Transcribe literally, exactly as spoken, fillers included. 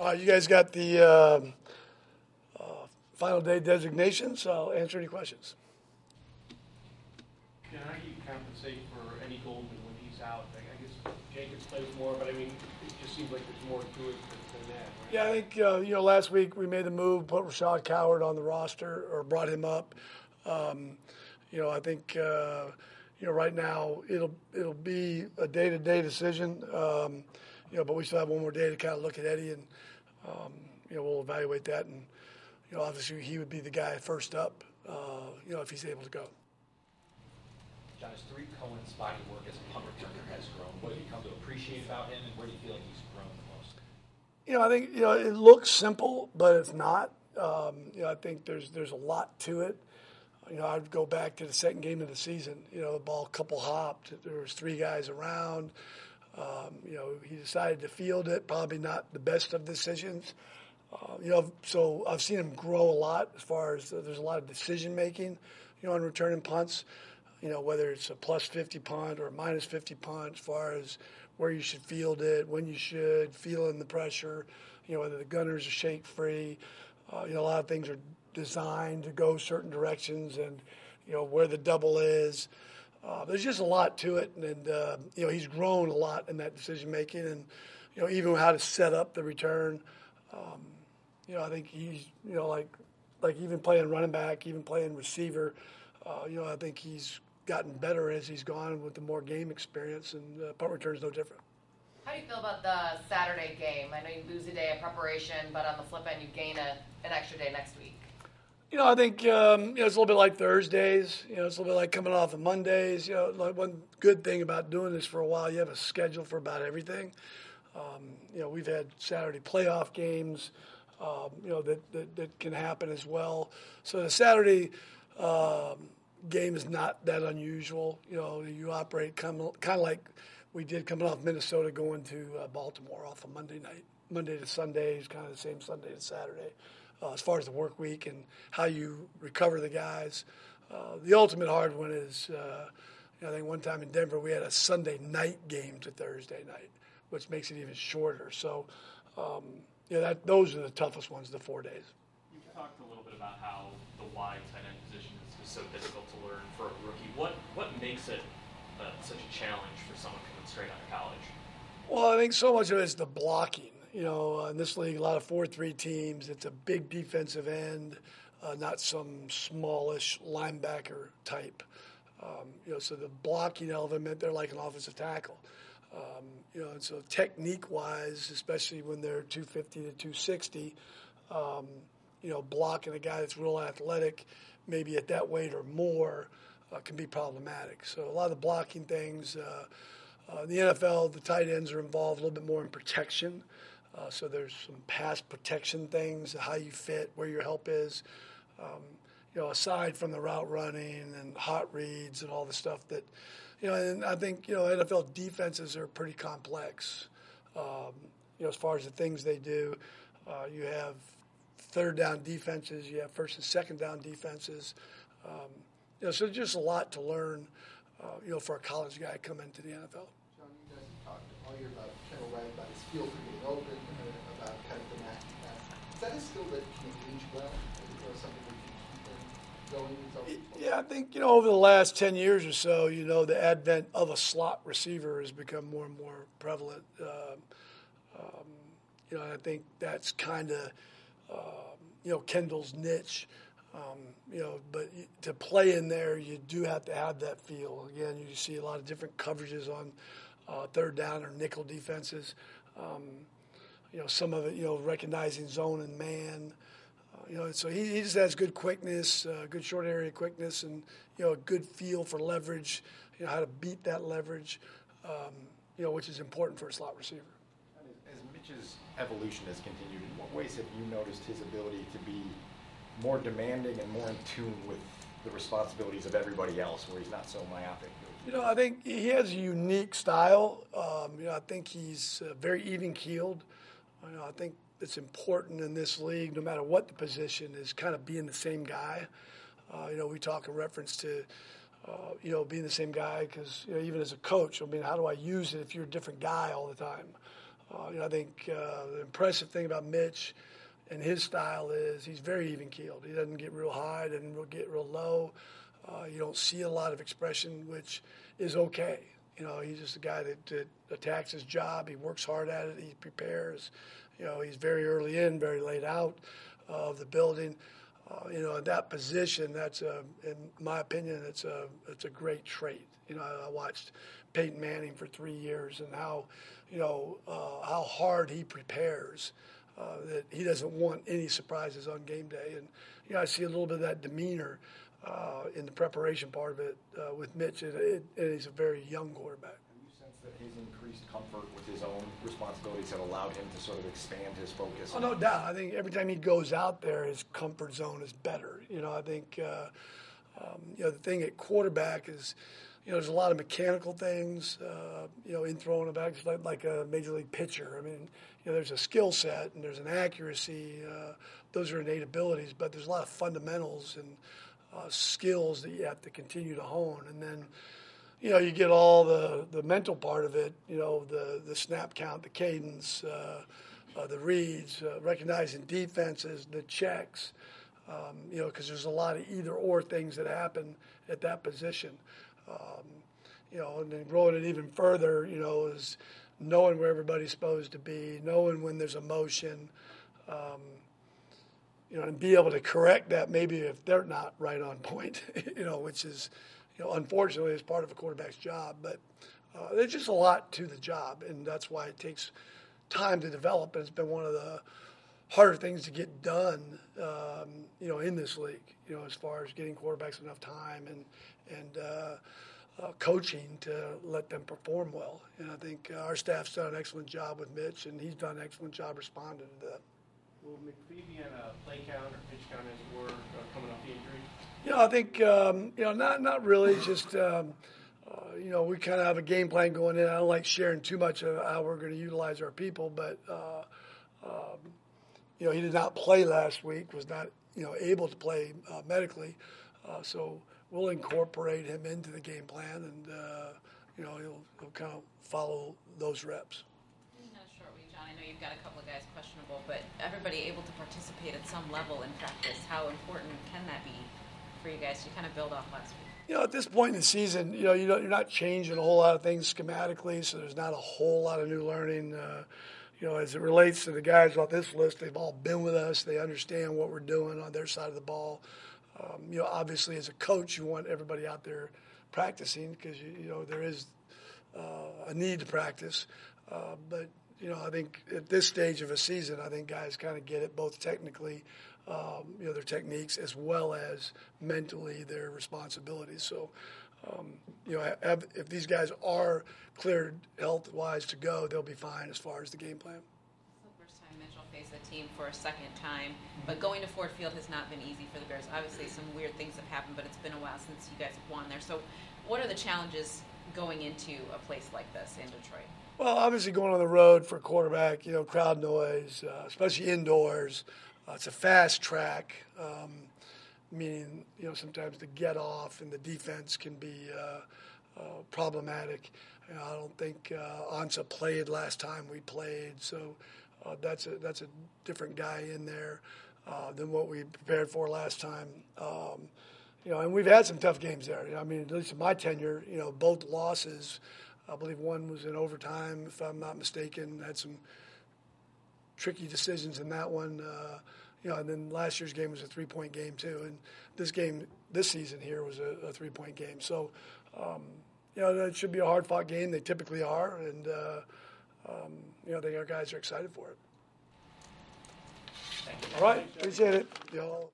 All right, you guys got the uh, uh, final day designation, so I'll answer any questions. Yeah, how do you compensate for Eddie Golden when he's out? I I guess Jacobs plays more, but I mean, it just seems like there's more to it than, than that, right? Yeah, I think, uh, you know, last week we made the move, put Rashad Coward on the roster, or brought him up. Um, you know, I think, uh, you know, right now it'll it'll be a day-to-day decision, um, you know, but we still have one more day to kind of look at Eddie, and, um, you know, we'll evaluate that. And, you know, obviously he would be the guy first up, uh, you know, if he's able to go. John, as Tariq Cohen's body work as a punt returner has grown, what have you come to appreciate about him, and where do you feel like he's grown the most? You know, I think, you know, it looks simple, but it's not. Um, you know, I think there's there's a lot to it. You know, I'd go back to the second game of the season. You know, the ball couple hopped. There was three guys around. Um, you know, he decided to field it. Probably not the best of decisions. Uh, you know, so I've seen him grow a lot as far as uh, there's a lot of decision making, you know, on returning punts. You know, whether it's a plus fifty punt or a minus fifty punt, as far as where you should field it, when you should, feeling the pressure, you know, whether the gunners are shake free. Uh, you know, a lot of things are designed to go certain directions, and, you know, where the double is. Uh, there's just a lot to it, and, and uh, you know, he's grown a lot in that decision making, and, you know, even how to set up the return. Um, you know, I think he's, you know, like like even playing running back, even playing receiver. Uh, you know, I think he's gotten better as he's gone with the more game experience, and uh, punt return is no different. How do you feel about the Saturday game? I know you lose a day of preparation, but on the flip end, you gain a, an extra day next week. You know, I think um, you know, it's a little bit like Thursdays. You know, it's a little bit like coming off of Mondays. You know, like one good thing about doing this for a while, you have a schedule for about everything. Um, you know, we've had Saturday playoff games, um, you know, that, that, that can happen as well. So the Saturday um, game is not that unusual. You know, you operate kind of, kind of like we did coming off Minnesota going to uh, Baltimore off of Monday night. Monday to Sunday is kind of the same Sunday to Saturday. Uh, as far as the work week and how you recover the guys. Uh, the ultimate hard one is, uh, you know, I think one time in Denver we had a Sunday night game to Thursday night, which makes it even shorter. So, um, yeah, that those are the toughest ones, the four days. You talked a little bit about how the wide tight end position is, is so difficult to learn for a rookie. What what makes it uh, such a challenge for someone coming straight out of college? Well, I think so much of it is the blocking. You know, uh, in this league, a lot of four three teams. It's a big defensive end, uh, not some smallish linebacker type. Um, you know, so the blocking element, they're like an offensive tackle. Um, you know, and so technique-wise, especially when they're two fifty to two sixty, um, you know, blocking a guy that's real athletic, maybe at that weight or more, uh, can be problematic. So a lot of the blocking things, uh, uh, in the N F L, the tight ends are involved a little bit more in protection. Uh, so there's some pass protection things, how you fit, where your help is. Um, you know, aside from the route running and hot reads and all the stuff that, you know, and I think, you know, N F L defenses are pretty complex. Um, you know, as far as the things they do, uh, you have third down defenses, you have first and second down defenses. Um, you know, so there's just a lot to learn, uh, you know, for a college guy coming into the N F L. John, you guys have talked all year about Kendall Wright, about his field being open, uh, about kind of the knack pass. Is that a skill that can age well? Or something that can keep him going? Yeah, I think, you know, over the last ten years or so, you know, the advent of a slot receiver has become more and more prevalent. Um, um, you know, I think that's kind of, um, you know, Kendall's niche. Um, you know, but to play in there, you do have to have that feel. Again, you see a lot of different coverages on uh, third down or nickel defenses. Um, you know, some of it, you know, recognizing zone and man. Uh, you know, so he, he just has good quickness, uh, good short area quickness, and, you know, a good feel for leverage, you know, how to beat that leverage, um, you know, which is important for a slot receiver. As Mitch's evolution has continued, in what ways have you noticed his ability to be more demanding and more in tune with the responsibilities of everybody else, where he's not so myopic? You know, I think he has a unique style. Um, you know, I think he's uh, very even-keeled. You know, I think it's important in this league, no matter what the position, is kind of being the same guy. Uh, you know, we talk in reference to, uh, you know, being the same guy because, you know, even as a coach, I mean, how do I use it if you're a different guy all the time? Uh, you know, I think uh, the impressive thing about Mitch and his style is he's very even-keeled. He doesn't get real high, doesn't get real low. Uh, you don't see a lot of expression, which is okay. You know, he's just a guy that, that attacks his job. He works hard at it. He prepares. You know, he's very early in, very late out uh, of the building. Uh, you know, in that position, that's a, in my opinion, it's a it's a great trait. You know, I, I watched Peyton Manning for three years and how, you know, uh, how hard he prepares. Uh, that he doesn't want any surprises on game day, and you know, I see a little bit of that demeanor uh, in the preparation part of it uh, with Mitch, and, it, and he's a very young quarterback. Have you sensed that his increased comfort with his own responsibilities have allowed him to sort of expand his focus? Oh, no doubt. I think every time he goes out there, his comfort zone is better. You know, I think uh, um, you know the thing at quarterback is, you know, there's a lot of mechanical things, uh, you know, in throwing it back, just like, like a major league pitcher. I mean, you know, there's a skill set and there's an accuracy. Uh, those are innate abilities, but there's a lot of fundamentals and uh, skills that you have to continue to hone. And then, you know, you get all the, the mental part of it, you know, the, the snap count, the cadence, uh, uh, the reads, uh, recognizing defenses, the checks, um, you know, because there's a lot of either-or things that happen at that position. Um, you know, and then growing it even further, you know, is knowing where everybody's supposed to be, knowing when there's a motion, um, you know, and be able to correct that maybe if they're not right on point, you know, which is, you know, unfortunately is part of a quarterback's job. But uh, there's just a lot to the job, and that's why it takes time to develop, and it's been one of the harder things to get done, um, you know, in this league, you know, as far as getting quarterbacks enough time and, and uh, uh, coaching to let them perform well. And I think uh, our staff's done an excellent job with Mitch, and he's done an excellent job responding to that. Will McPhee be on a play count or pitch count as it were uh, coming off the injury? You know, I think, um, you know, not not really. Just, um, uh, you know, we kind of have a game plan going in. I don't like sharing too much of how we're going to utilize our people, but, uh, um, you know, he did not play last week, was not, you know, able to play uh, medically. Uh, so we'll incorporate him into the game plan, and, uh, you know, he'll, he'll kind of follow those reps. In a short week, John, I know you've got a couple of guys questionable, but everybody able to participate at some level in practice. How important can that be for you guys to kind of build off last week? You know, at this point in the season, you know, you don't, you're not changing a whole lot of things schematically, so there's not a whole lot of new learning. Uh, you know, as it relates to the guys on this list, they've all been with us. They understand what we're doing on their side of the ball. Um, you know, obviously, as a coach, you want everybody out there practicing because, you, you know, there is uh, a need to practice. Uh, but, you know, I think at this stage of a season, I think guys kind of get it both technically, um, you know, their techniques as well as mentally their responsibilities. So, um, you know, have, if these guys are cleared health-wise to go, they'll be fine as far as the game plan. It's the first time Mitch will face the team for a second time, but going to Ford Field has not been easy for the Bears. Obviously, some weird things have happened, but it's been a while since you guys have won there. So what are the challenges going into a place like this in Detroit? Well, obviously going on the road for a quarterback, you know, crowd noise, uh, especially indoors. Uh, it's a fast track, um, meaning, you know, sometimes the get off and the defense can be uh, uh, problematic. You know, I don't think uh, Ansa played last time we played, so uh, that's a that's a different guy in there uh, than what we prepared for last time. Um, you know, and we've had some tough games there. You know, I mean, at least in my tenure, you know, both losses. I believe one was in overtime, if I'm not mistaken. Had some tricky decisions in that one. Uh, you know, and then last year's game was a three-point game too, and this game, this season here was a, a three-point game. So, um, you know, that should be a hard-fought game. They typically are, and uh, um, you know, I think our guys are excited for it. Thank you. All right, appreciate it, y'all.